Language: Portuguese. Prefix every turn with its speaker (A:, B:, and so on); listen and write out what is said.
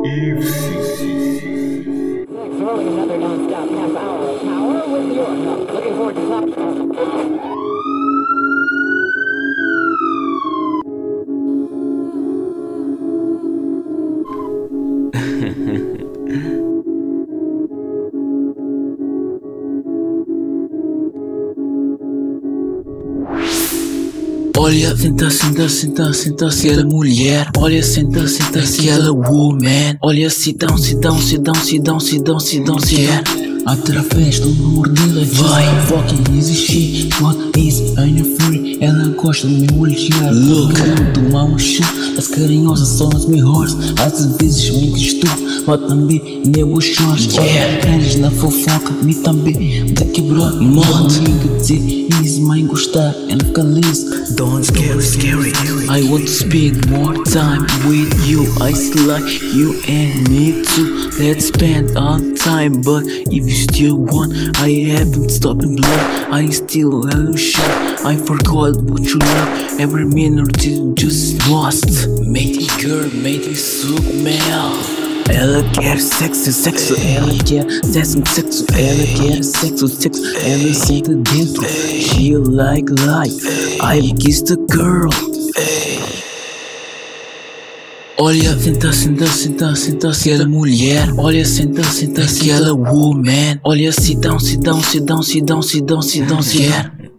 A: Throwing another non-stop half hour of power with your help. Looking forward to talking.
B: Olha, senta, senta, senta, senta, aquela mulher. Olha, senta, senta, aquela woman. Olha, sit down, sit down, sit down, sit down, sit down, sit down, sit down.
C: Através do número dela
B: vai
C: fucking existir. What is on your free? Ela gosta do meu olhar.
B: Look,
C: do mau chá. As carinhosas são as melhores. Às vezes me disturbo, mas também meu chores. Queres na fofoca, me também da quebrou. Amigo dizer, is mãe gostar, ela fica lisa.
B: don't scary. I want to spend more time with you. I still like you and me too. Let's spend our time, but if you still want, I haven't stopped in blood. I still love you shot. I forgot what you love. Every minute you just lost. Made it girl, made it suck mel. Ela quer sexo, sexo, ela quer sexo, sexo, ela quer sexo, sexo, ela senta dentro. She like I kiss the girl. Olha, senta, senta, senta, senta, aquela mulher. Olha, senta, senta, aquela woman. Olha, sit down, sit down, sit down, sit down, sit down, sit down, sit down.